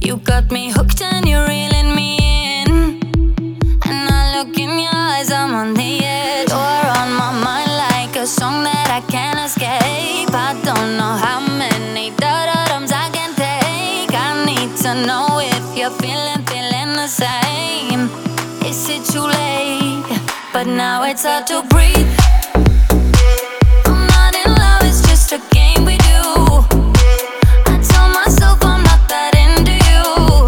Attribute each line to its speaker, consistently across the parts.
Speaker 1: You got me hooked and you're reeling me in, and I look in your eyes, I'm on the edge. You're on my mind like a song that I can't escape. I don't know how many da-da-dums I can take. I need to know if you're feeling the same. Is it too late? But now it's hard to breathe. I'm not in love, it's just a game we do. I tell myself I'm not that into you,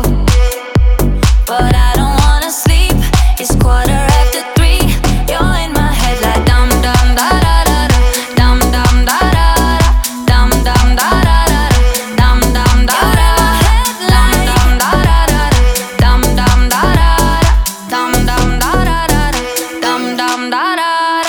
Speaker 1: but I don't wanna sleep. It's 3:15. You're in my head like dum dum da da da da, dum dum da da da, dum dum da da da, dum dum da da, dum dum da da da, dum dum da da, dum dum da da, dum dum da da.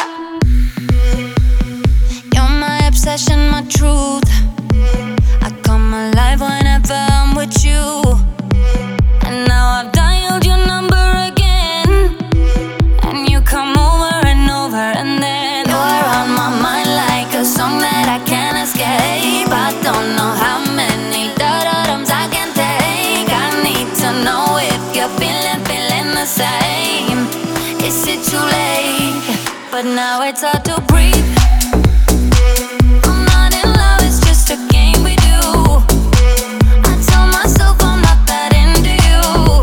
Speaker 1: You're my obsession, my truth. I come alive whenever I'm with you. And now I've dialed your number again, and you come over and over, and then you're on my mind like a song that I can't escape. I don't know how many da-da-dums I can take. I need to know if you're feeling the same. Is it too late? But now it's hard to breathe. I'm not in love, it's just a game we do. I tell myself I'm not that into you,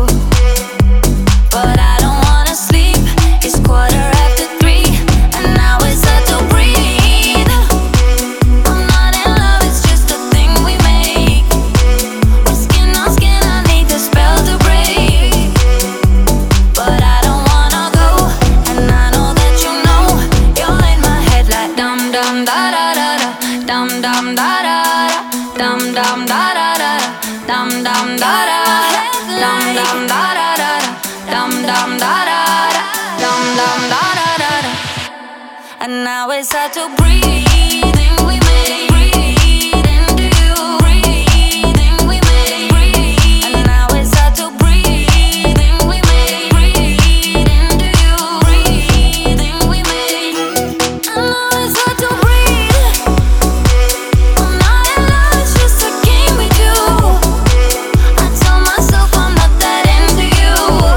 Speaker 1: but I don't wanna sleep. It's 3:15, and now it's hard to breathe. I'm not in love, it's just a thing we make. We're skin on skin, I need the spell to break, but I don't wanna go. And I know that you know you're in my head like dum dum da da da da, dum dum da da da, dum dum da da da, dum dum da da, dum dum da da da, dum dum da da, dum dum da da da. And now it's hard to breathe. We make breathe into you. Breathing we make breathe. And now it's hard to breathe. We make breathe into you. Breathing we make. And now it's hard to breathe. I'm not in love, it's just a game we do. I tell myself I'm not that into you,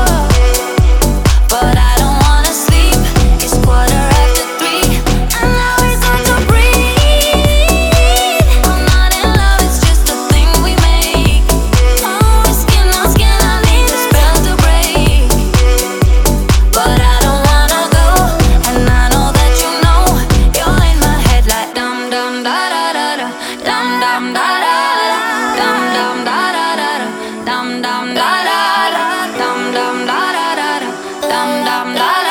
Speaker 1: but I don't wanna sleep. It's 3:15, and now it's hard to breathe. I'm not in love, it's just a thing we make. Oh, skin on skin, I need the spell to break, but I don't wanna go. And I know that you know you're in my head like dum dum da da da da, dum dum da da da, dum dum da da da da, dum dum da da da, dum dum da da da, dum dum da.